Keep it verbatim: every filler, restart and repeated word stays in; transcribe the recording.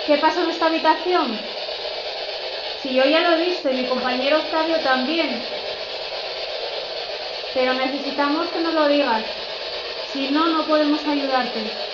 ¿Qué pasó en esta habitación? Si yo ya lo he visto y mi compañero Octavio también. Pero necesitamos que nos lo digas. Si no, no podemos ayudarte.